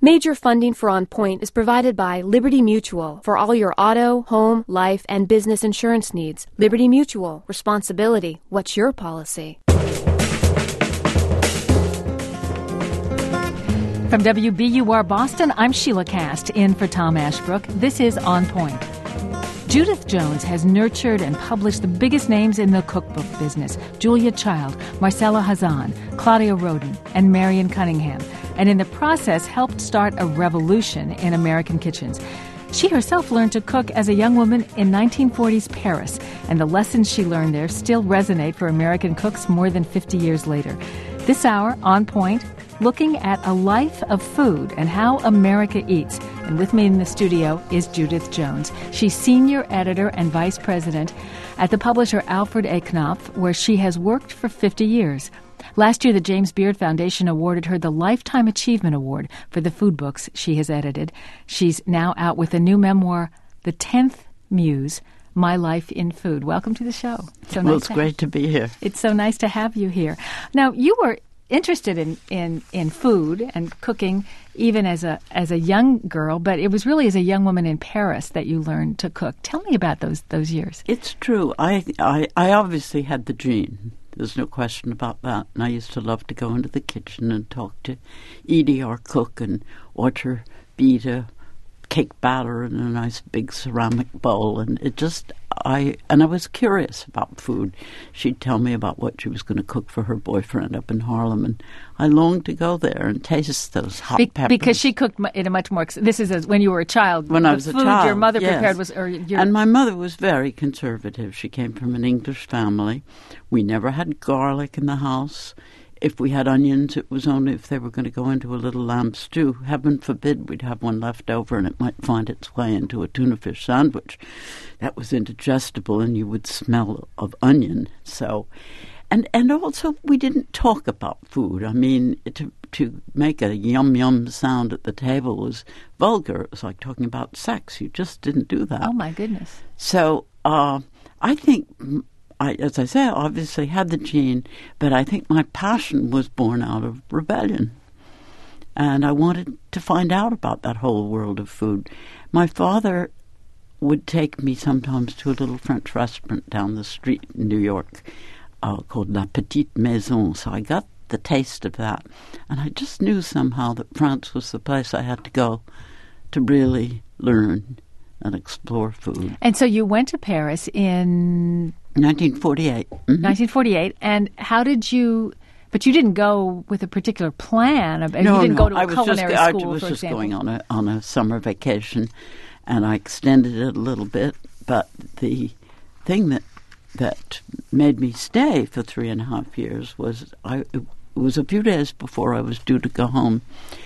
Major funding for On Point is provided by Liberty Mutual for all your auto, home, life, and business insurance needs. Liberty Mutual. Responsibility. What's your policy? From WBUR Boston, I'm Sheila Cast, in for Tom Ashbrook. This is On Point. Judith Jones has nurtured and published the biggest names in the cookbook business: Julia Child, Marcella Hazan, Claudia Roden, and Marion Cunningham, and in the process helped start a revolution in American kitchens. She herself learned to cook as a young woman in 1940s Paris, and the lessons she learned there still resonate for American cooks more than 50 years later. This hour, On Point, looking at a life of food and how America eats. And with me in the studio is Judith Jones. She's senior editor and vice president at the publisher Alfred A. Knopf, where she has worked for 50 years. Last year, the James Beard Foundation awarded her the Lifetime Achievement Award for the food books she has edited. She's now out with a new memoir, The 10th Muse, My Life in Food. Welcome to the show. It's great to be here. It's so nice to have you here. Now, you were interested in food and cooking even as a young girl, but it was really as a young woman in Paris that you learned to cook. Tell me about those years. It's true. I obviously had the gene. There's no question about that. And I used to love to go into the kitchen and talk to Edie, our cook, and watch her beat a cake batter in a nice big ceramic bowl. And I was curious about food. She'd tell me about what she was going to cook for her boyfriend up in Harlem, and I longed to go there and taste those hot peppers. Because she cooked in a much more. This is when you were a child. When I was a child, the food your mother yes. prepared was, and my mother was very conservative. She came from an English family. We never had garlic in the house. If we had onions, it was only if they were going to go into a little lamb stew. Heaven forbid we'd have one left over and it might find its way into a tuna fish sandwich. That was indigestible and you would smell of onion. So, and also we didn't talk about food. I mean, to make a yum-yum sound at the table was vulgar. It was like talking about sex. You just didn't do that. Oh, my goodness. So I think... as I say, I obviously had the gene, but I think my passion was born out of rebellion. And I wanted to find out about that whole world of food. My father would take me sometimes to a little French restaurant down the street in New York called La Petite Maison. So I got the taste of that. And I just knew somehow that France was the place I had to go to really learn and explore food. And so you went to Paris in 1948. Mm-hmm. 1948. And how did you... But you didn't go with a particular plan. You didn't go to a culinary school, I was for just example. going on a summer vacation, and I extended it a little bit. But the thing that made me stay for 3.5 years was it was a few days before I was due to go home,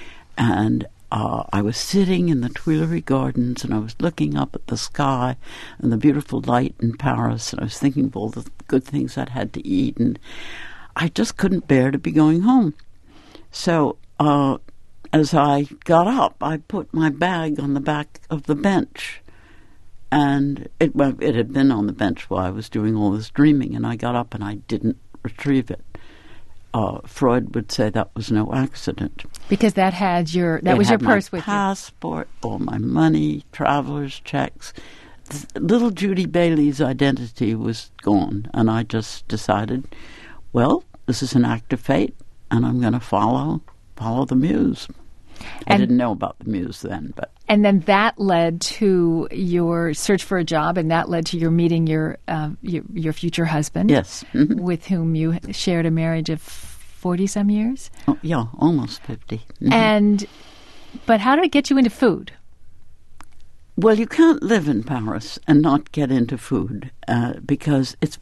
and I was sitting in the Tuileries Gardens, and I was looking up at the sky and the beautiful light in Paris, and I was thinking of all the good things I'd had to eat, and I just couldn't bear to be going home. So as I got up, I put my bag on the back of the bench, and it had been on the bench while I was doing all this dreaming, and I got up and I didn't retrieve it. Freud would say that was no accident. Because that was your purse with you. My passport, all my money, traveler's checks. Little Judy Bailey's identity was gone, and I just decided, well, this is an act of fate, and I'm going to follow the muse. I didn't know about the muse then, but... And then that led to your search for a job, and that led to your meeting your future husband. Yes. Mm-hmm. With whom you shared a marriage of 40-some years? Oh, yeah, almost 50. Mm-hmm. But how did it get you into food? Well, you can't live in Paris and not get into food because it's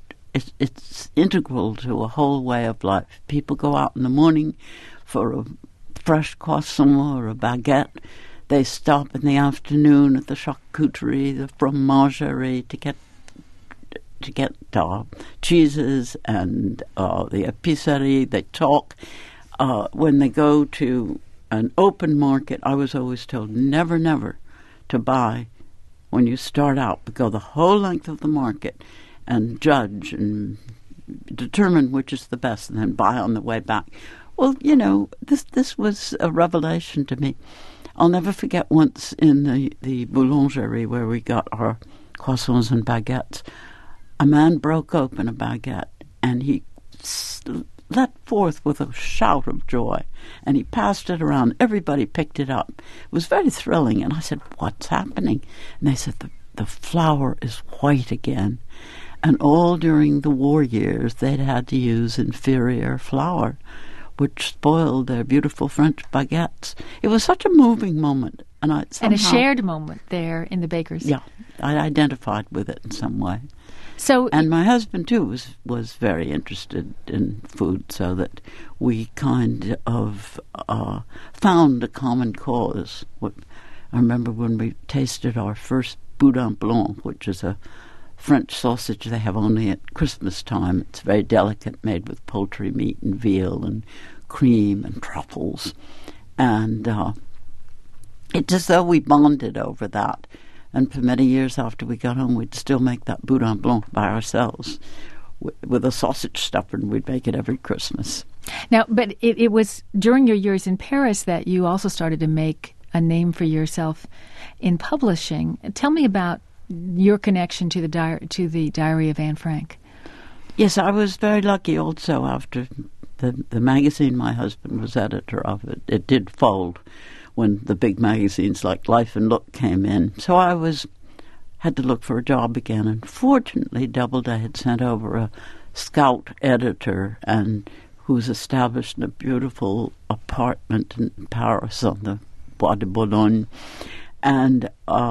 integral to a whole way of life. People go out in the morning for a fresh croissant or a baguette. They stop in the afternoon at the charcuterie, the fromagerie to get cheeses and the épicerie. They talk. When they go to an open market, I was always told never to buy when you start out, but go the whole length of the market and judge and determine which is the best and then buy on the way back. Well, you know, this was a revelation to me. I'll never forget once in the boulangerie where we got our croissants and baguettes, a man broke open a baguette and he let forth with a shout of joy, and he passed it around. Everybody picked it up. It was very thrilling, and I said, "What's happening?" And they said, the flour is white again. And all during the war years, they'd had to use inferior flour, which spoiled their beautiful French baguettes. It was such a moving moment. And a shared moment there in the bakeries. Yeah, I identified with it in some way. And my husband, too, was very interested in food, so that we kind of found a common cause. I remember when we tasted our first boudin blanc, which is a French sausage they have only at Christmas time. It's very delicate, made with poultry meat and veal and cream and truffles. And it's as though we bonded over that. And for many years after we got home, we'd still make that boudin blanc by ourselves with a sausage stuffer, and we'd make it every Christmas. Now, but it was during your years in Paris that you also started to make a name for yourself in publishing. Tell me about your connection to the Diary of Anne Frank. Yes, I was very lucky also after the magazine my husband was editor of. It did fold when the big magazines like Life and Look came in. So I had to look for a job again. And fortunately, Doubleday had sent over a scout editor and who's established in a beautiful apartment in Paris on the Bois de Boulogne. And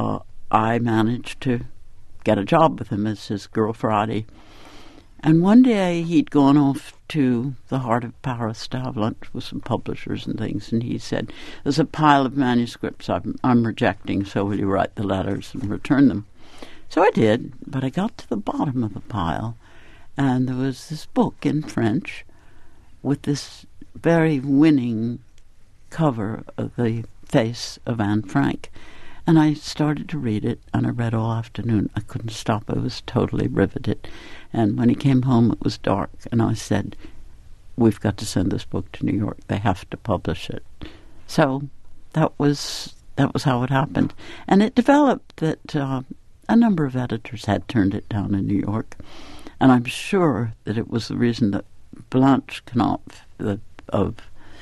I managed to get a job with him as his girl Friday. And one day he'd gone off to the heart of Paris to have lunch with some publishers and things, and he said, "There's a pile of manuscripts I'm rejecting, so will you write the letters and return them?" So I did, but I got to the bottom of the pile, and there was this book in French with this very winning cover of the face of Anne Frank. And I started to read it, and I read all afternoon. I couldn't stop. I was totally riveted. And when he came home, it was dark, and I said, "We've got to send this book to New York. They have to publish it." So that was how it happened. And it developed that a number of editors had turned it down in New York. And I'm sure that it was the reason that Blanche Knopf, of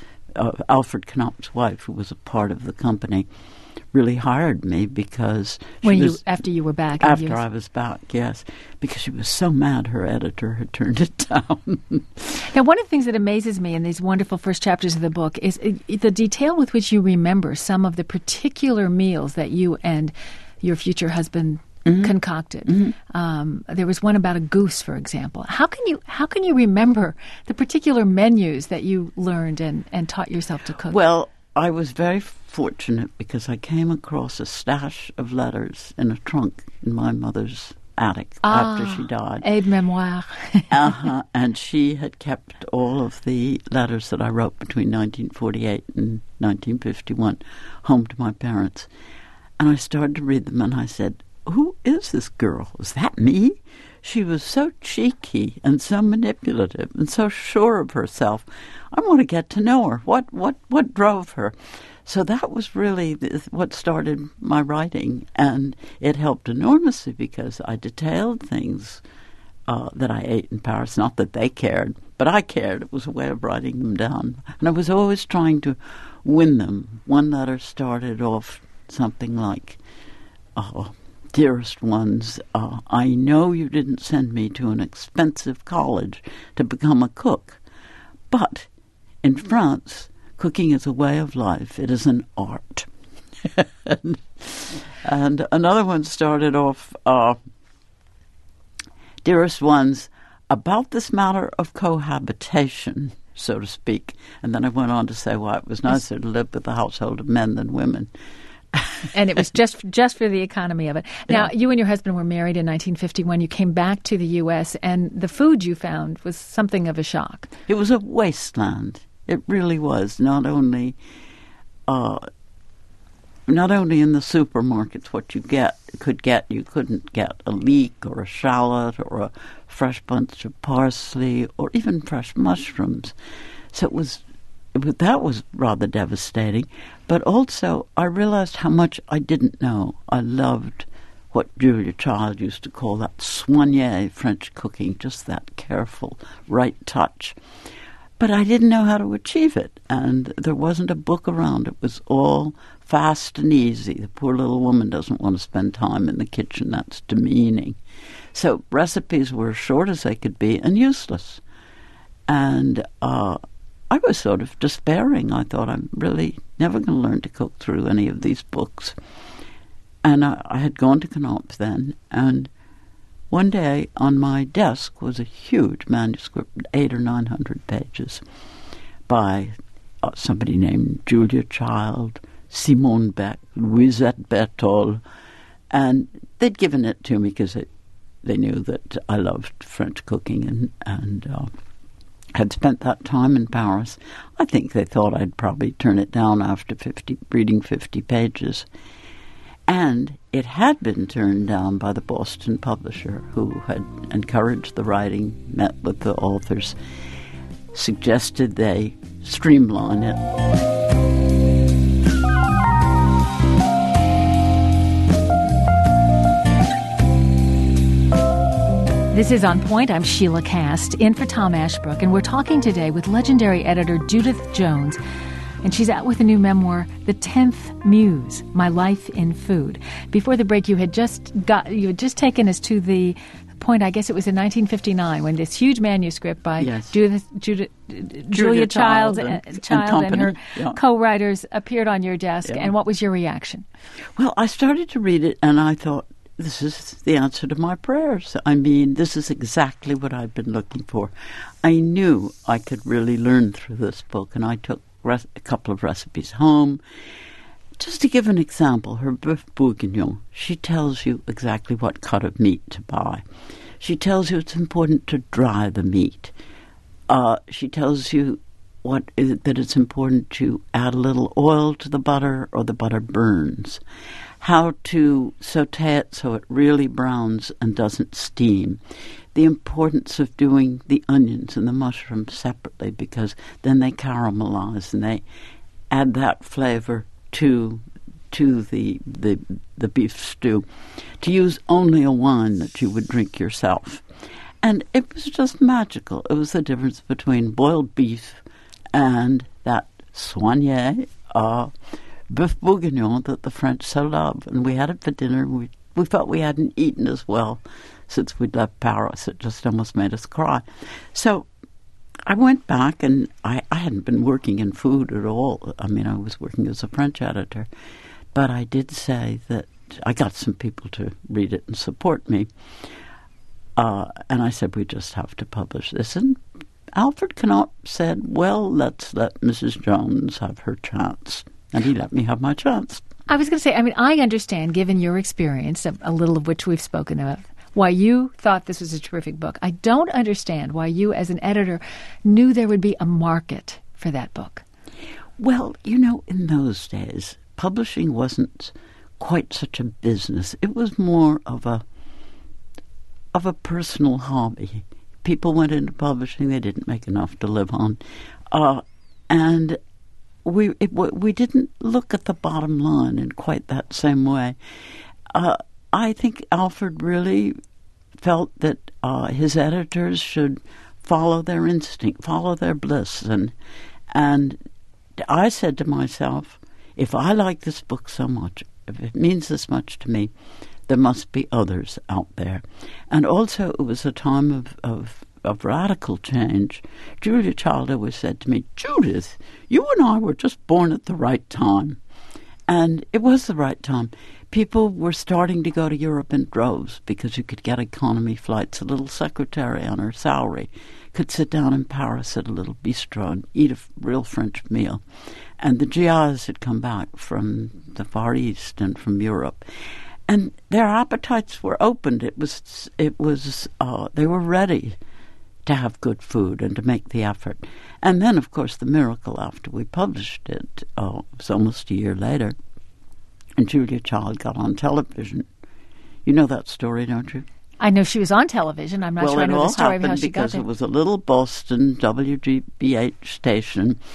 Alfred Knopf's wife, who was a part of the company, really hired me because after you were back. After I was back, yes, because she was so mad her editor had turned it down. Now, one of the things that amazes me in these wonderful first chapters of the book is the detail with which you remember some of the particular meals that you and your future husband concocted. Mm-hmm. There was one about a goose, for example. How can you remember the particular menus that you learned and taught yourself to cook? Well, I was very fortunate because I came across a stash of letters in a trunk in my mother's attic after she died. Aide-memoire. And she had kept all of the letters that I wrote between 1948 and 1951 home to my parents. And I started to read them, and I said, "Who is this girl? Is that me?" She was so cheeky and so manipulative and so sure of herself. I want to get to know her. What drove her? So that was really what started my writing, and it helped enormously because I detailed things that I ate in Paris. Not that they cared, but I cared. It was a way of writing them down. And I was always trying to win them. One letter started off something like, "Dearest ones, I know you didn't send me to an expensive college to become a cook, but in France, cooking is a way of life. It is an art." and another one started off, "Dearest ones, about this matter of cohabitation, so to speak." And then I went on to say why it was nicer to live with a household of men than women. And it was just for the economy of it. Now, you and your husband were married in 1951. You came back to the U.S., and the food you found was something of a shock. It was a wasteland. It really was. Not only in the supermarkets, what you you couldn't get a leek or a shallot or a fresh bunch of parsley or even fresh mushrooms. So it was that was rather devastating. But also, I realized how much I didn't know. I loved what Julia Child used to call that soigné French cooking, just that careful, right touch. But I didn't know how to achieve it, and there wasn't a book around. It was all fast and easy. The poor little woman doesn't want to spend time in the kitchen. That's demeaning. So recipes were as short as they could be and useless. And I was sort of despairing. I thought, I'm really never going to learn to cook through any of these books. And I had gone to Knopf then, and one day on my desk was a huge manuscript, 800 or 900 pages, by somebody named Julia Child, Simone Beck, Louisette Berthold, and they'd given it to me because they knew that I loved French cooking and had spent that time in Paris. I think they thought I'd probably turn it down after reading 50 pages. And it had been turned down by the Boston publisher, who had encouraged the writing, met with the authors, suggested they streamline it. This is On Point. I'm Sheila Cast, in for Tom Ashbrook, and we're talking today with legendary editor Judith Jones. And she's out with a new memoir, The 10th Muse, My Life in Food. Before the break, you had just taken us to the point, I guess it was in 1959, when this huge manuscript by Julia Child and her co-writers appeared on your desk. Yeah. And what was your reaction? Well, I started to read it, and I thought, this is the answer to my prayers. I mean, this is exactly what I've been looking for. I knew I could really learn through this book, and I took a couple of recipes home. Just to give an example, her boeuf bourguignon, she tells you exactly what cut of meat to buy. She tells you it's important to dry the meat. She tells you that it's important to add a little oil to the butter or the butter burns. How to saute it so it really browns and doesn't steam. The importance of doing the onions and the mushrooms separately, because then they caramelize and they add that flavor to the beef stew. To use only a wine that you would drink yourself. And it was just magical. It was the difference between boiled beef and that soigné boeuf bourguignon that the French so love. And we had it for dinner. We thought we hadn't eaten as well since we'd left Paris. It just almost made us cry. So I went back, and I hadn't been working in food at all. I mean, I was working as a French editor. But I did say that I got some people to read it and support me. And I said, we just have to publish this. And Alfred Knopf said, well, let's let Mrs. Jones have her chance. And he let me have my chance. I was going to say, I mean, I understand, given your experience, a little of which we've spoken of, why you thought this was a terrific book. I don't understand why you, as an editor, knew there would be a market for that book. Well, you know, in those days, publishing wasn't quite such a business. It was more of a personal hobby. People went into publishing; they didn't make enough to live on, and we didn't look at the bottom line in quite that same way. I think Alfred really felt that his editors should follow their instinct, follow their bliss, and I said to myself, if I like this book so much, if it means this much to me, there must be others out there. And also, it was a time of radical change. Julia Child always said to me, Judith, you and I were just born at the right time. And it was the right time. People were starting to go to Europe in droves because you could get economy flights. A little secretary on her salary could sit down in Paris at a little bistro and eat a real French meal. And the GIs had come back from the Far East and from Europe. And their appetites were opened. They were ready to have good food and to make the effort. And then, of course, the miracle after we published it, it was almost a year later, and Julia Child got on television. You know that story, don't you? I know she was on television. I'm not sure I know the story of how she got there. It was a little Boston WGBH station,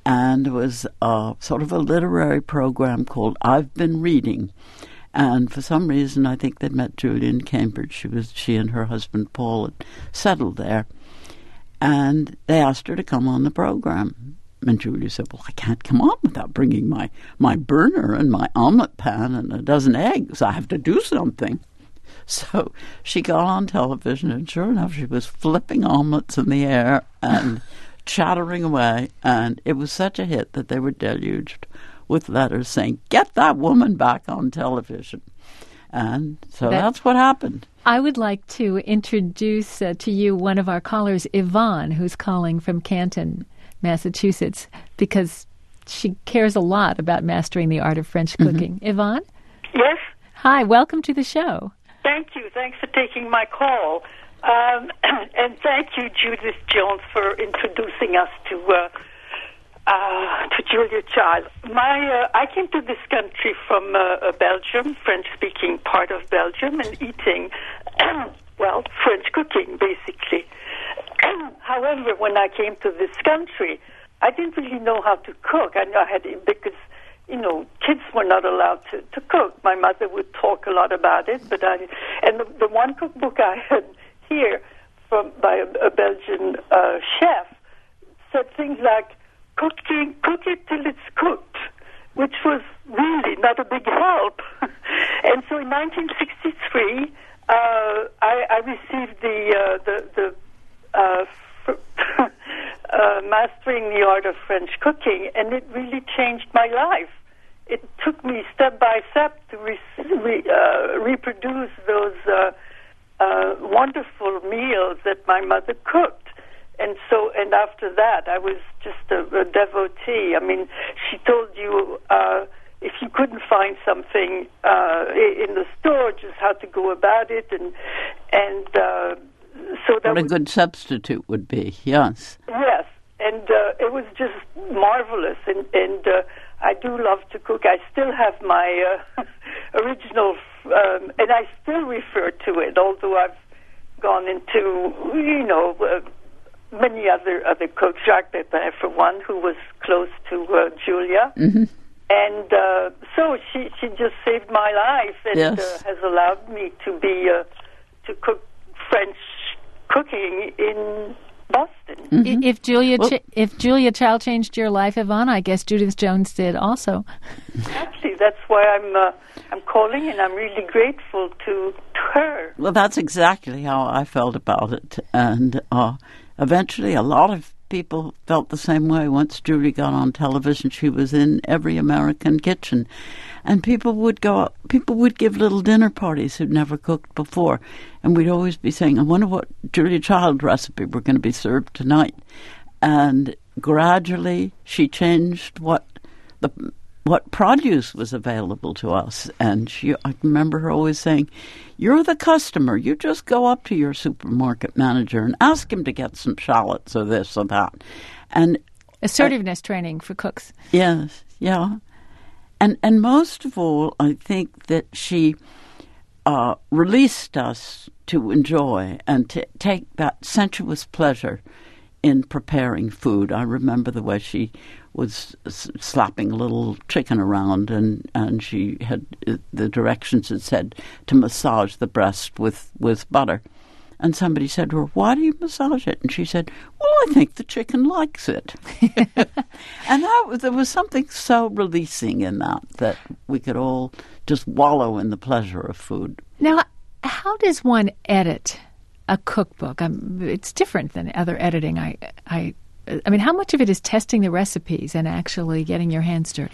and it was sort of a literary program called I've Been Reading. And for some reason, I think they'd met Julia in Cambridge. She and her husband Paul had settled there. And they asked her to come on the program. And Julia said, well, I can't come on without bringing my burner and my omelette pan and a dozen eggs. I have to do something. So she got on television, and sure enough, she was flipping omelettes in the air and chattering away. And it was such a hit that they were deluged with letters saying, get that woman back on television. And so that's what happened. I would like to introduce to you one of our callers, Yvonne, who's calling from Canton, Massachusetts, because she cares a lot about mastering the art of French cooking. Mm-hmm. Yvonne? Yes? Hi, welcome to the show. Thank you. Thanks for taking my call. And thank you, Judith Jones, for introducing us to Julia Child. I came to this country from Belgium, French-speaking part of Belgium, and eating, French cooking, basically. However, when I came to this country, I didn't really know how to cook. I had because, kids were not allowed to cook. My mother would talk a lot about it, but the one cookbook I had here by a Belgian chef said things like, cook it till it's cooked, which was really not a big help. And so in 1963, I received the Mastering the Art of French Cooking, and it really changed my life. It took me step by step to reproduce those wonderful meals that my mother cooked. And after that, I was just a devotee. I mean, she told you if you couldn't find something in the store, just how to go about it, and so that what a good substitute would be. Yes. Yes, and it was just marvelous. And I do love to cook. I still have my original, and I still refer to it, although I've gone into many other cooks, Jacques Pepin, for one, who was close to Julia. Mm-hmm. And so she just saved my life and yes. Has allowed me to be to cook French cooking in Boston. Mm-hmm. If Julia Child changed your life, Yvonne, I guess Judith Jones did also. Actually, that's why I'm calling, and I'm really grateful to her. Well, that's exactly how I felt about it, and eventually a lot of people felt the same way. Once Julie got on television, she was in every American kitchen, and people would give little dinner parties who'd never cooked before, and we'd always be saying, I wonder what Julia Child recipe we're going to be served tonight. And gradually she changed what produce was available to us. And I remember her always saying, you're the customer. You just go up to your supermarket manager and ask him to get some shallots or this or that. And assertiveness training for cooks. Yes, yeah. And most of all, I think that she released us to enjoy and to take that sensuous pleasure in preparing food. I remember the way she was slapping a little chicken around, and she had the directions it said to massage the breast with butter. And somebody said to her, why do you massage it? And she said, well, I think the chicken likes it. And there was something so releasing in that we could all just wallow in the pleasure of food. Now, how does one edit a cookbook? It's different than other editing. I mean, how much of it is testing the recipes and actually getting your hands dirty?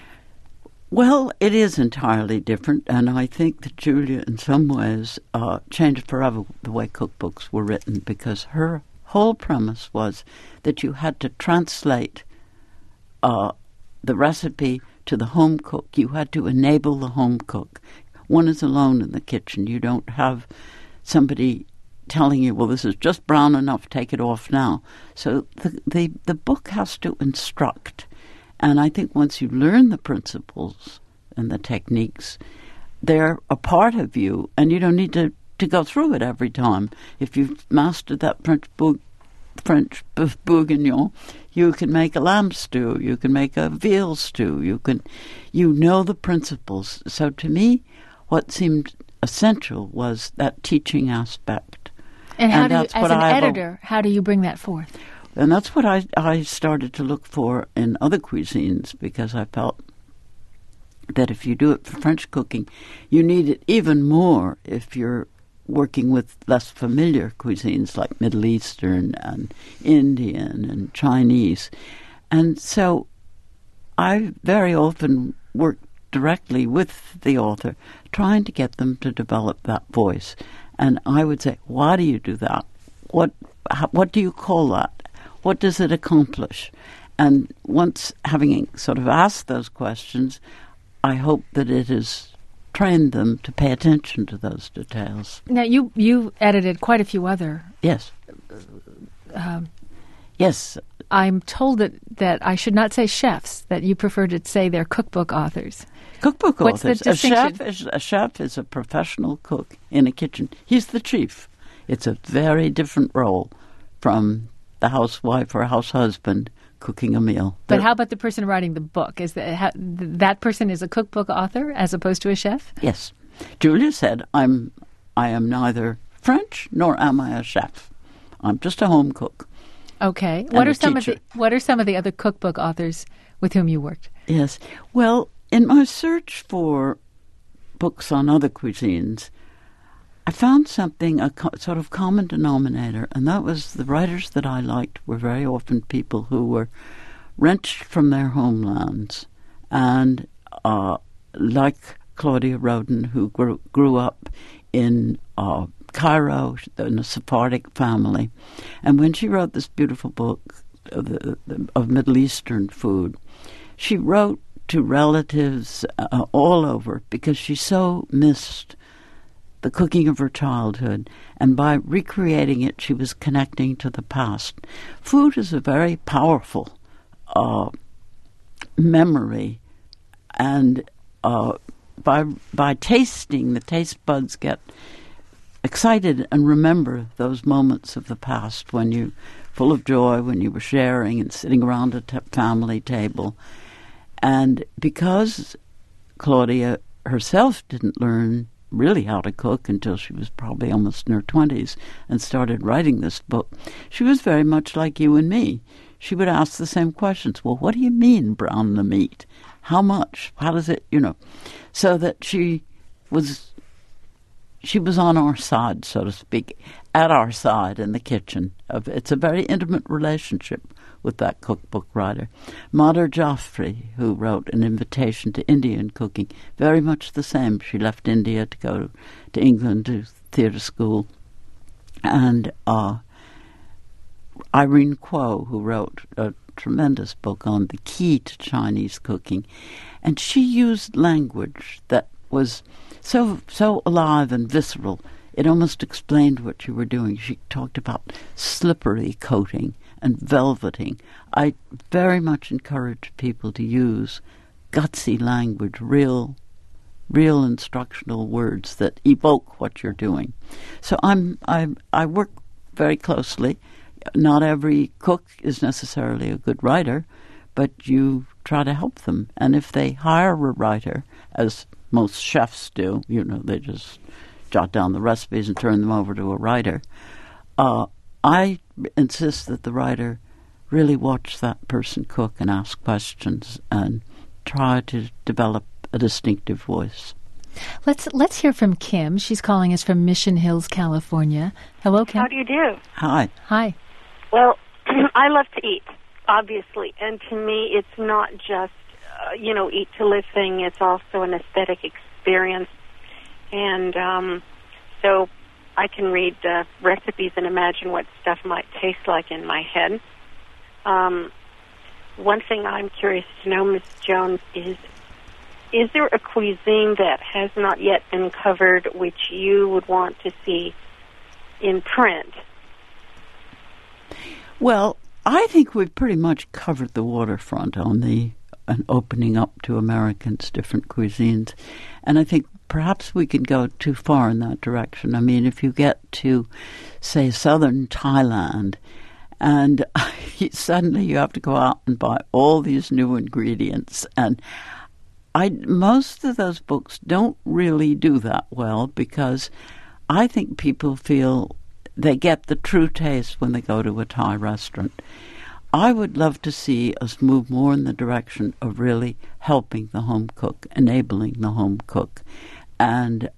Well, it is entirely different, and I think that Julia, in some ways, changed forever the way cookbooks were written, because her whole premise was that you had to translate the recipe to the home cook. You had to enable the home cook. One is alone in the kitchen. You don't have somebody telling you, well, this is just brown enough, take it off now. So the book has to instruct. And I think once you learn the principles and the techniques, they're a part of you, and you don't need to go through it every time. If you've mastered that French French beef bourguignon. You can make a lamb stew. You can make a veal stew. You know the principles. So to me, what seemed essential was that teaching aspect. And how do you, as an editor, how do you bring that forth? And that's what I started to look for in other cuisines, because I felt that if you do it for French cooking, you need it even more if you're working with less familiar cuisines like Middle Eastern and Indian and Chinese. And so I very often work directly with the author, trying to get them to develop that voice. And I would say, why do you do that? What do you call that? What does it accomplish? And once having sort of asked those questions, I hope that it has trained them to pay attention to those details. Now, you edited quite a few other. Yes. Yes. I'm told that I should not say chefs, that you prefer to say they're cookbook authors. Cookbook What's authors. The distinction? A chef is a professional cook in a kitchen. He's the chief. It's a very different role from the housewife or house husband cooking a meal. But how about the person writing the book? Is that person is a cookbook author as opposed to a chef? Yes. Julia said, I am neither French nor am I a chef. I'm just a home cook. Okay. What are some of the other cookbook authors with whom you worked? Yes. Well, in my search for books on other cuisines, I found something, a sort of common denominator, and that was the writers that I liked were very often people who were wrenched from their homelands, and like Claudia Roden, who grew up in Cairo in a Sephardic family, and when she wrote this beautiful book of Middle Eastern food, she wrote to relatives all over because she so missed the cooking of her childhood, and by recreating it, she was connecting to the past. Food is a very powerful memory, and by tasting, the taste buds get excited and remember those moments of the past when you, full of joy, when you were sharing and sitting around a family table. And because Claudia herself didn't learn really how to cook until she was probably almost in her 20s and started writing this book, she was very much like you and me. She would ask the same questions. Well, what do you mean brown the meat? How much? How does it, so that she was on our side, so to speak, at our side in the kitchen. It's a very intimate relationship with that cookbook writer. Madhur Jaffrey, who wrote An Invitation to Indian Cooking, very much the same. She left India to go to England to theatre school. And Irene Kuo, who wrote a tremendous book on the key to Chinese cooking. And she used language that was so alive and visceral, it almost explained what you were doing. She talked about slippery coating and velveting. I very much encourage people to use gutsy language, real instructional words that evoke what you're doing. So I work very closely. Not every cook is necessarily a good writer, but you try to help them. And if they hire a writer, as most chefs do, they just jot down the recipes and turn them over to a writer. I insist that the writer really watch that person cook and ask questions and try to develop a distinctive voice. Let's hear from Kim. She's calling us from Mission Hills, California. Hello, Kim. How do you do? Hi. Hi. Well, I love to eat, obviously, and to me it's not just eat to live thing. It's also an aesthetic experience. And so I can read recipes and imagine what stuff might taste like in my head. One thing I'm curious to know, Ms. Jones, is there a cuisine that has not yet been covered which you would want to see in print? Well, I think we've pretty much covered the waterfront on and opening up to Americans' different cuisines. And I think perhaps we could go too far in that direction. I mean, if you get to, say, southern Thailand, And suddenly you have to go out and buy all these new ingredients. And most of those books don't really do that well, because I think people feel they get the true taste when they go to a Thai restaurant. I would love to see us move more in the direction of really helping the home cook, enabling the home cook, and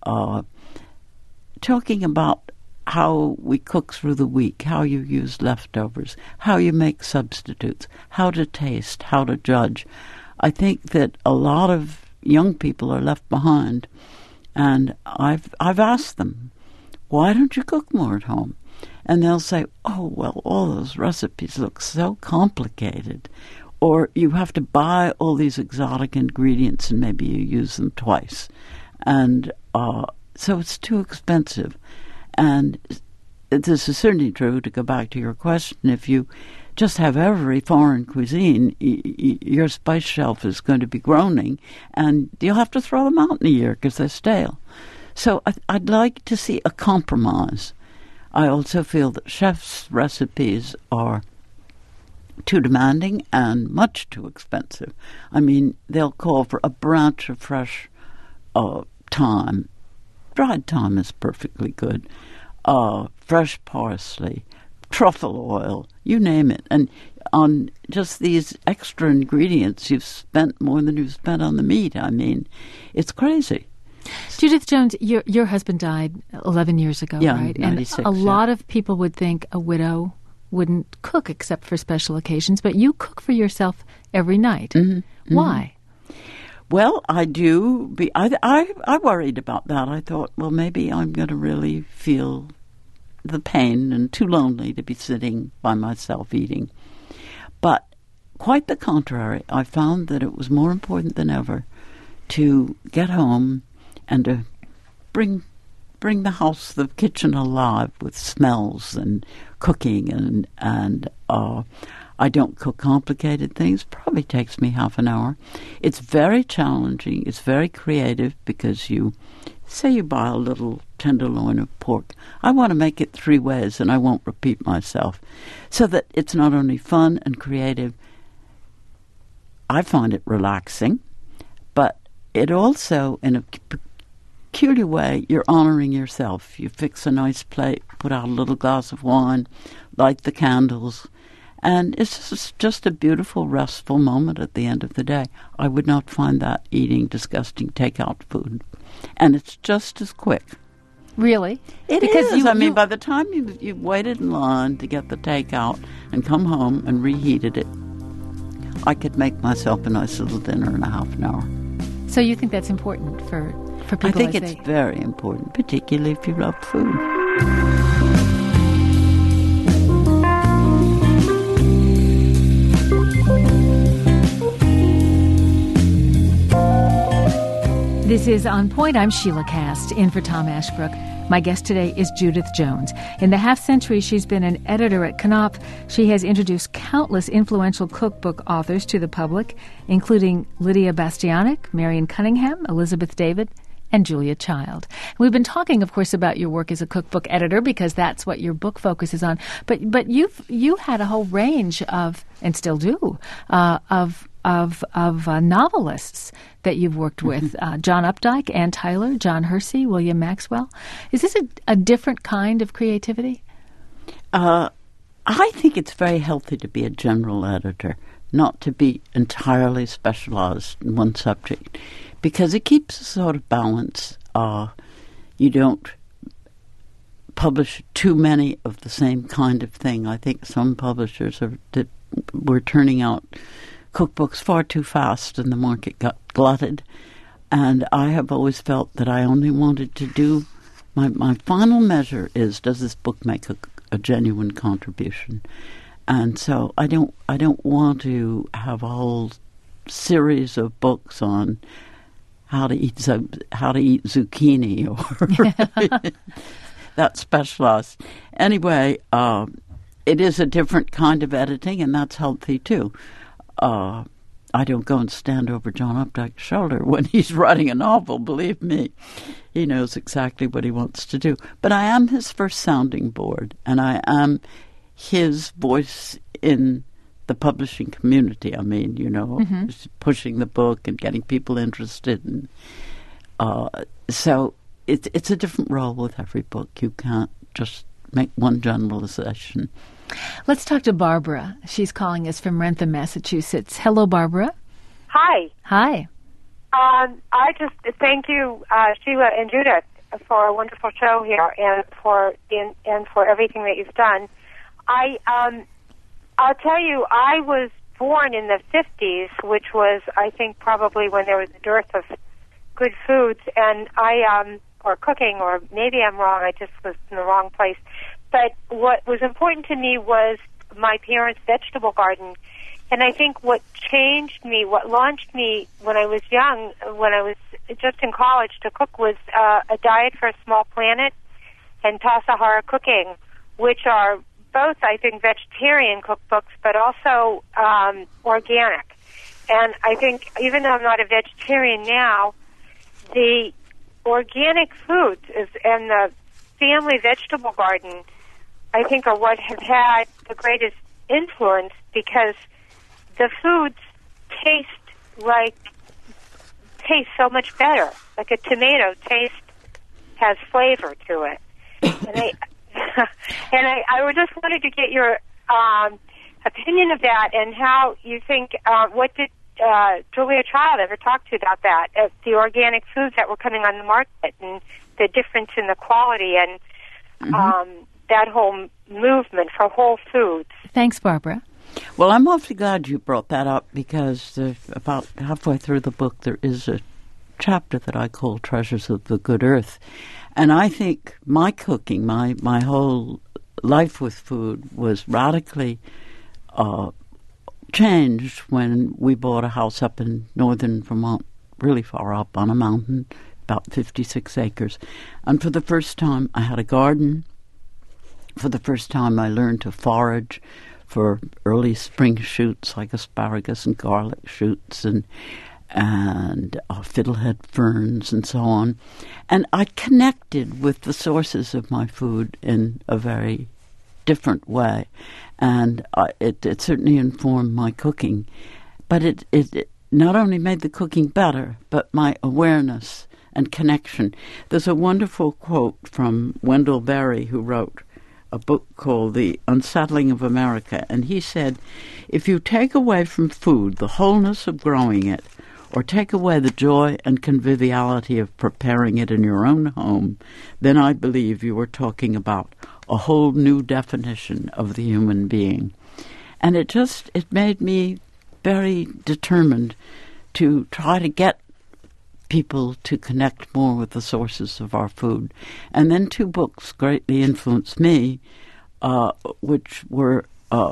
talking about how we cook through the week, how you use leftovers, how you make substitutes, how to taste, how to judge. I think that a lot of young people are left behind, and I've asked them, why don't you cook more at home? And they'll say, oh, well, all those recipes look so complicated. Or you have to buy all these exotic ingredients and maybe you use them twice. And so it's too expensive. And this is certainly true, to go back to your question. If you just have every foreign cuisine, your spice shelf is going to be groaning, and you'll have to throw them out in a year because they're stale. So I'd like to see a compromise. I also feel that chefs' recipes are too demanding and much too expensive. I mean, they'll call for a branch of fresh thyme. Dried thyme is perfectly good. Fresh parsley, truffle oil, you name it. And on just these extra ingredients, you've spent more than you've spent on the meat. I mean, it's crazy. Judith Jones, your husband died 11 years ago, right? 96, and a lot of people would think a widow wouldn't cook except for special occasions, but you cook for yourself every night. Mm-hmm. Why? Well, I do. I worried about that. I thought, well, maybe I'm going to really feel the pain and too lonely to be sitting by myself eating. But quite the contrary, I found that it was more important than ever to get home and to bring the house, the kitchen alive with smells and cooking. And I don't cook complicated things. Probably takes me half an hour. It's very challenging. It's very creative, because you buy a little tenderloin of pork. I want to make it 3 ways, and I won't repeat myself. So that it's not only fun and creative, I find it relaxing, but it also, in a peculiar way, you're honoring yourself. You fix a nice plate, put out a little glass of wine, light the candles, and it's just a beautiful, restful moment at the end of the day. I would not find that eating disgusting takeout food. And it's just as quick. Really? It is. I mean, by the time you've waited in line to get the takeout and come home and reheated it, I could make myself a nice little dinner in a half an hour. So you think that's important for people? I think it's very important, particularly if you love food. This is On Point. I'm Sheila Cast, in for Tom Ashbrook. My guest today is Judith Jones. In the half-century she's been an editor at Knopf, she has introduced countless influential cookbook authors to the public, including Lydia Bastianic, Marion Cunningham, Elizabeth David, and Julia Child. We've been talking, of course, about your work as a cookbook editor, because that's what your book focuses on. But you had a whole range of, and still do, of novelists that you've worked with. John Updike, Ann Tyler, John Hersey, William Maxwell. Is this a different kind of creativity? I think it's very healthy to be a general editor, not to be entirely specialized in one subject, because it keeps a sort of balance. You don't publish too many of the same kind of thing. I think some publishers were turning out cookbooks far too fast, and the market got glutted. And I have always felt that I only wanted to do, my final measure is, does this book make a genuine contribution? And so I don't want to have a whole series of books on how to eat zucchini or that specialized. Anyway, it is a different kind of editing, and that's healthy too. I don't go and stand over John Updike's shoulder when he's writing a novel, believe me. He knows exactly what he wants to do. But I am his first sounding board, and his voice in the publishing community. I mean, pushing the book and getting people interested. And so it's a different role with every book. You can't just make one generalization. Let's talk to Barbara. She's calling us from Rentham, Massachusetts. Hello, Barbara. Hi. Hi. I just thank you, Sheila and Judith, for a wonderful show here and for everything that you've done. I'll tell you, I was born in the 50s, which was, I think, probably when there was a dearth of good foods, and or cooking, or maybe I'm wrong, I just was in the wrong place. But what was important to me was my parents' vegetable garden. And I think what changed me, what launched me when I was young, when I was just in college to cook, was A Diet for a Small Planet and Tassajara Cooking, which are both, I think, vegetarian cookbooks, but also organic. And I think, even though I'm not a vegetarian now, the organic foods and the family vegetable garden, I think, are what have had the greatest influence, because the foods taste so much better. Like a tomato has flavor to it. And I just wanted to get your opinion of that, and how you think, what did Julia Child ever talk to you about that, the organic foods that were coming on the market and the difference in the quality and that whole movement for whole foods. Thanks, Barbara. Well, I'm awfully glad you brought that up, because about halfway through the book there is a chapter that I call Treasures of the Good Earth. And I think my cooking, my whole life with food was radically changed when we bought a house up in northern Vermont, really far up on a mountain, about 56 acres. And for the first time I had a garden. For the first time I learned to forage for early spring shoots like asparagus and garlic shoots and fiddlehead ferns and so on. And I connected with the sources of my food in a very different way. And it certainly informed my cooking. But it not only made the cooking better, but my awareness and connection. There's a wonderful quote from Wendell Berry, who wrote a book called The Unsettling of America. And he said, if you take away from food the wholeness of growing it, or take away the joy and conviviality of preparing it in your own home, then I believe you are talking about a whole new definition of the human being. And it made me very determined to try to get people to connect more with the sources of our food. And then two books greatly influenced me, which were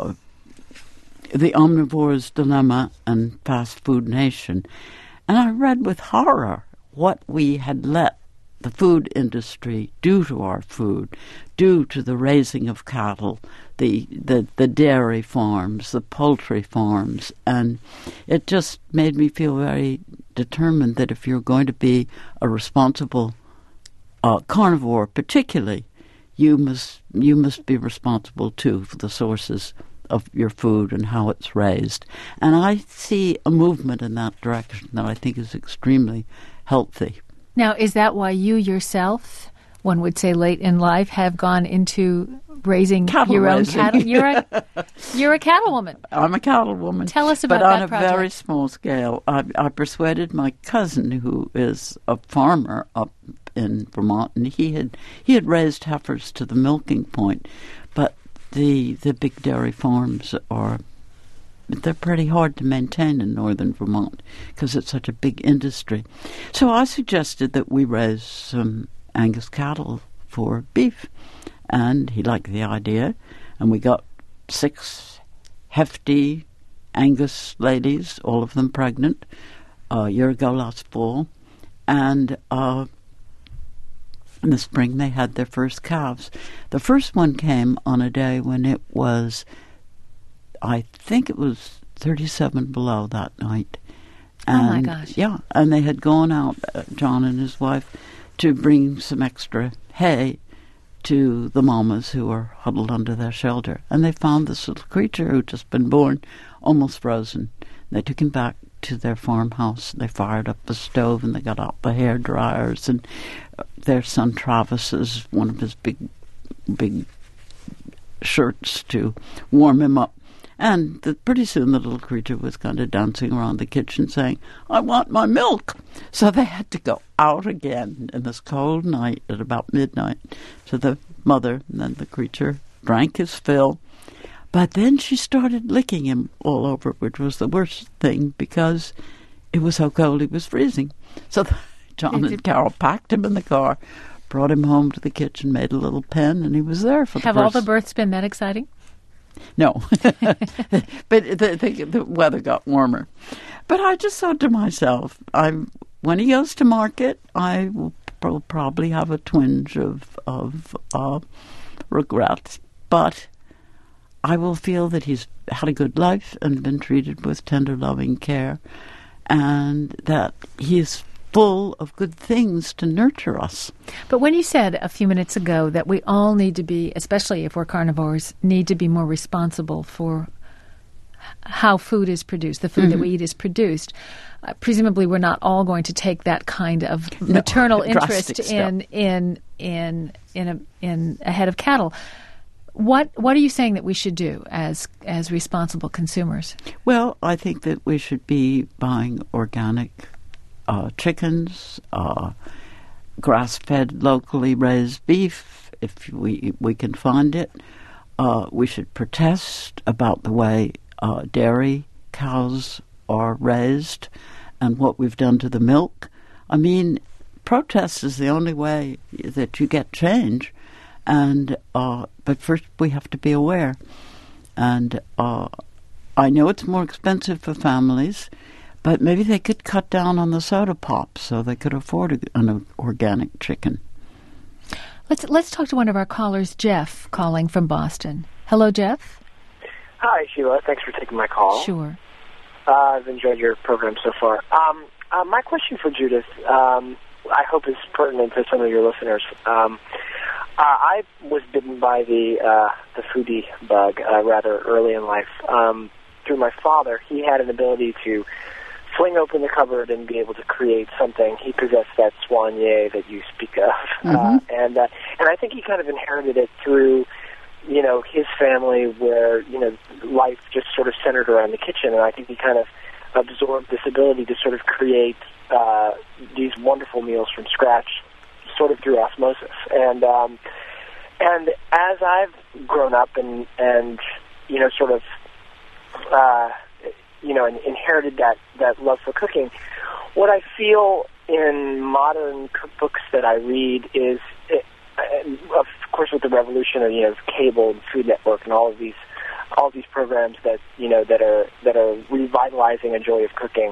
The Omnivore's Dilemma and Fast Food Nation. And I read with horror what we had let the food industry do to our food, do to the raising of cattle, the dairy farms, the poultry farms. And it just made me feel very determined that if you're going to be a responsible carnivore particularly, you must be responsible too for the sources of your food and how it's raised. And I see a movement in that direction that I think is extremely healthy. Now, is that why you yourself, one would say late in life, have gone into raising your own cattle? You're a cattle woman. I'm a cattle woman. Tell us about that project. But on a very small scale. I persuaded my cousin, who is a farmer up in Vermont, and he had raised heifers to the milking point. But the big dairy farms they're pretty hard to maintain in northern Vermont because it's such a big industry. So I suggested that we raise some Angus cattle for beef, and he liked the idea, and we got 6 hefty Angus ladies, all of them pregnant, a year ago last fall, and in the spring they had their first calves. The first one came on a day when it was, I think it was 37 below that night. And, oh, my gosh. Yeah, and they had gone out, John and his wife, to bring some extra hay to the mamas who were huddled under their shelter. And they found this little creature who'd just been born, almost frozen. They took him back to their farmhouse. They fired up the stove and they got out the hair dryers, and their son Travis's one of his big shirts to warm him up. And pretty soon the little creature was kind of dancing around the kitchen saying, "I want my milk." So they had to go out again in this cold night at about midnight. So the mother and then the creature drank his fill. But then she started licking him all over, which was the worst thing because it was so cold he was freezing. So John and Carol packed him in the car, brought him home to the kitchen, made a little pen, and he was there for Have all the births been that exciting? No. But the weather got warmer. But I just thought to myself, when he goes to market, I will probably have a twinge of regret. But I will feel that he's had a good life and been treated with tender, loving care, and that he is full of good things to nurture us. But when you said a few minutes ago that we all need to be, especially if we're carnivores, need to be more responsible for how food is produced, the food that we eat is produced, presumably we're not all going to take that kind of maternal interest in a head of cattle. What are you saying that we should do as responsible consumers? Well, I think that we should be buying organic chickens, grass-fed, locally raised beef, if we can find it. We should protest about the way dairy cows are raised and what we've done to the milk. I mean, protest is the only way that you get change. And but first we have to be aware. And I know it's more expensive for families, but maybe they could cut down on the soda pop so they could afford an organic chicken. Let's talk to one of our callers, Jeff, calling from Boston. Hello, Jeff. Hi, Sheila. Thanks for taking my call. Sure. I've enjoyed your program so far. My question for Judith, I hope is pertinent to some of your listeners. I was bitten by the foodie bug rather early in life. Through my father, he had an ability to fling open the cupboard and be able to create something. He possessed that soigné that you speak of, and I think he kind of inherited it through, his family, where life just sort of centered around the kitchen, and I think he kind of absorbed this ability to sort of create these wonderful meals from scratch, sort of through osmosis. And as I've grown up and sort of inherited that love for cooking, what I feel in modern cookbooks that I read is, of course, with the revolution of cable and Food Network and all of these programs that that are revitalizing a joy of cooking.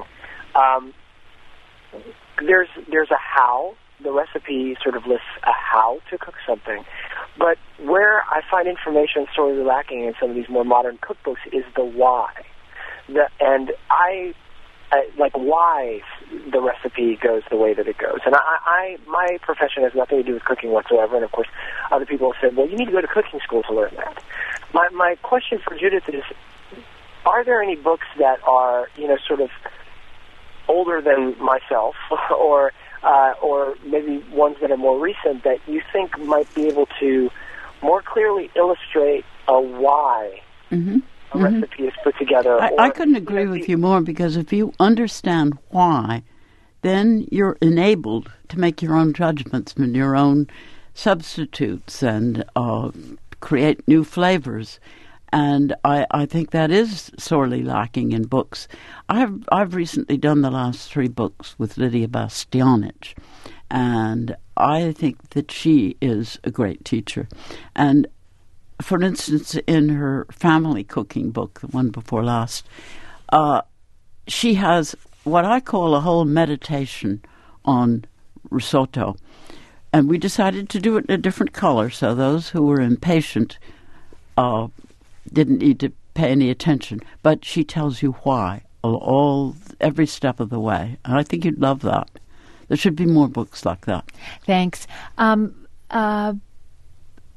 There's a how. The recipe sort of lists a how to cook something. But where I find information sorely lacking in some of these more modern cookbooks is the why. And I like why the recipe goes the way that it goes. And my profession has nothing to do with cooking whatsoever. And, of course, other people have said, well, you need to go to cooking school to learn that. My question for Judith is, are there any books that are, sort of older than myself or maybe ones that are more recent that you think might be able to more clearly illustrate a why a recipe is put together? I couldn't agree with you more, because if you understand why, then you're enabled to make your own judgments and your own substitutes and create new flavors. And I think that is sorely lacking in books. I've recently done the last 3 books with Lydia Bastianich, and I think that she is a great teacher. And for instance, in her family cooking book, the one before last, she has what I call a whole meditation on risotto. And we decided to do it in a different color, so those who were impatient didn't need to pay any attention. But she tells you why, every step of the way. And I think you'd love that. There should be more books like that. Thanks.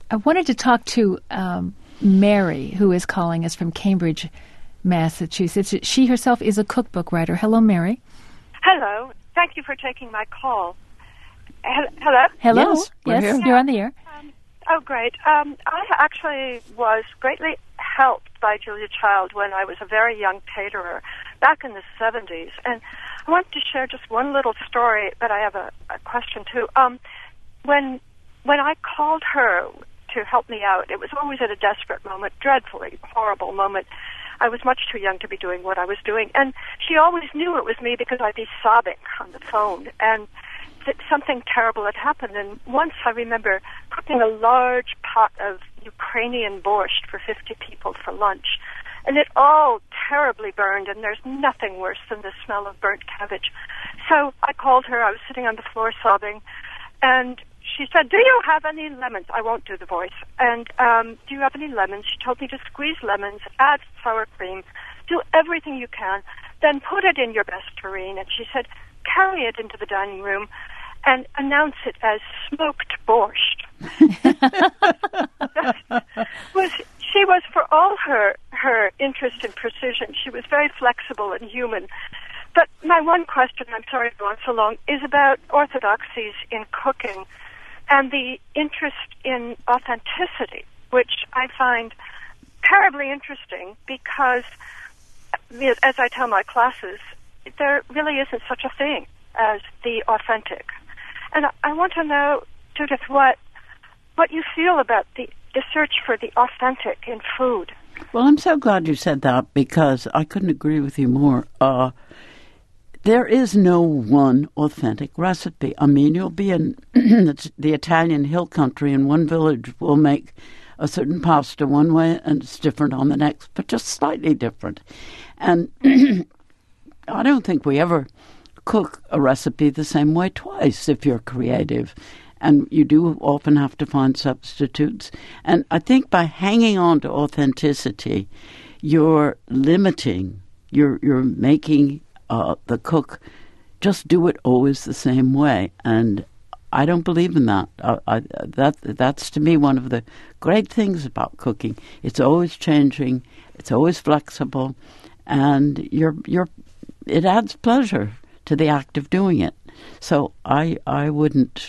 I wanted to talk to Mary, who is calling us from Cambridge, Massachusetts. She herself is a cookbook writer. Hello, Mary. Hello. Thank you for taking my call. Hello? Hello. Yes, we're here. You're on the air. Oh, great. I actually was greatly helped by Julia Child when I was a very young caterer back in the 70s. And I want to share just one little story, but I have a question, too. When I called her to help me out, it was always at a desperate moment, dreadfully horrible moment. I was much too young to be doing what I was doing. And she always knew it was me because I'd be sobbing on the phone. And that something terrible had happened. And once I remember cooking a large pot of Ukrainian borscht for 50 people for lunch. And it all terribly burned, and there's nothing worse than the smell of burnt cabbage. So I called her. I was sitting on the floor sobbing. And she said, "Do you have any lemons?" I won't do the voice. And do you have any lemons? She told me to squeeze lemons, add sour cream, do everything you can, then put it in your best tureen. And she said, carry it into the dining room and announce it as smoked borscht. She was, for all her interest in precision, she was very flexible and human. But my one question, I'm sorry to go on so long, is about orthodoxies in cooking and the interest in authenticity, which I find terribly interesting because, as I tell my classes, there really isn't such a thing as the authentic. And I want to know, Judith, what you feel about the search for the authentic in food. Well, I'm so glad you said that because I couldn't agree with you more. There is no one authentic recipe. I mean, you'll be in the Italian hill country and one village will make a certain pasta one way and it's different on the next, but just slightly different. And I don't think we ever cook a recipe the same way twice if you're creative. And you do often have to find substitutes. And I think by hanging on to authenticity, you're limiting, you're making the cook just do it always the same way. And I don't believe in that. That's to me one of the great things about cooking. It's always changing. It's always flexible. And it adds pleasure to the act of doing it. So I wouldn't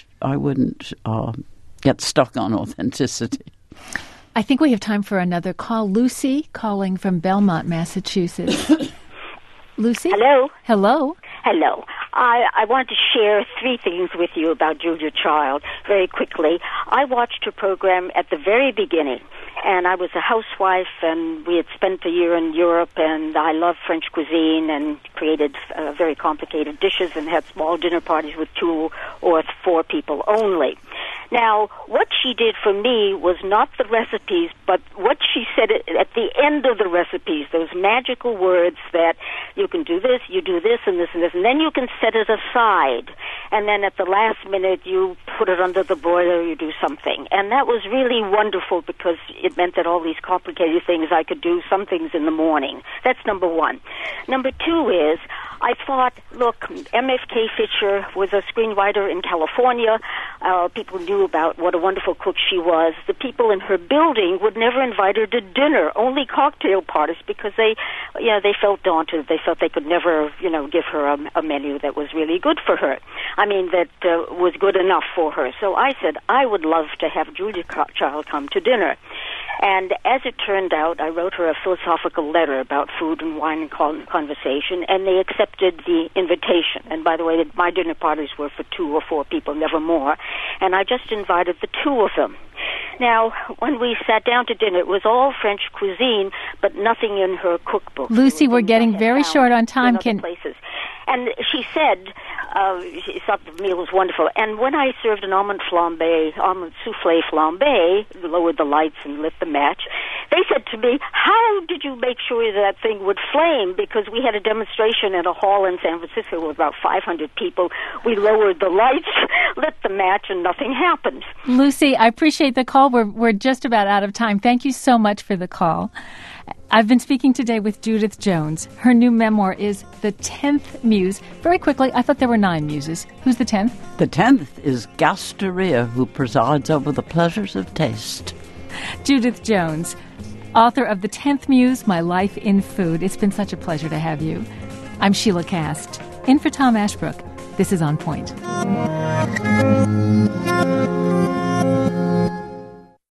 get stuck on authenticity. I think we have time for another call. Lucy calling from Belmont, Massachusetts. Lucy? Hello. Hello. Hello. I want to share 3 things with you about Julia Child very quickly. I watched her program at the very beginning, and I was a housewife, and we had spent a year in Europe, and I love French cuisine and created very complicated dishes and had small dinner parties with 2 or 4 people only. Now, what she did for me was not the recipes, but what she said at the end of the recipes, those magical words that you can do this, you do this, and this, and this, and then you can set it aside. And then at the last minute, you put it under the broiler, you do something. And that was really wonderful because it meant that all these complicated things, I could do some things in the morning. That's number 1. Number 2 is, I thought, look, MFK Fisher was a screenwriter in California. People knew about what a wonderful cook she was. The people in her building would never invite her to dinner, only cocktail parties, because they felt daunted. They felt they could never, give her a menu that was really good for her. I mean, that was good enough for her. So I said, I would love to have Julia Child come to dinner. And as it turned out, I wrote her a philosophical letter about food and wine and conversation, and they accepted the invitation. And by the way, my dinner parties were for 2 or 4 people, never more. And I just invited the 2 of them. Now, when we sat down to dinner, it was all French cuisine, but nothing in her cookbook. Lucy, we're getting very short on time. And she said she thought the meal was wonderful. And when I served an almond souffle flambe, lowered the lights and lit the match, they said to me, how did you make sure that thing would flame? Because we had a demonstration at a hall in San Francisco with about 500 people. We lowered the lights, lit lit the match and nothing happened. Lucy, I appreciate the call. We're just about out of time. Thank you so much for the call. I've been speaking today with Judith Jones. Her new memoir is The 10th Muse. Very quickly, I thought there were 9 muses. Who's the 10th? The 10th is Gasteria, who presides over the pleasures of taste. Judith Jones, author of The 10th Muse, My Life in Food. It's been such a pleasure to have you. I'm Sheila Cast. In for Tom Ashbrook, this is On Point.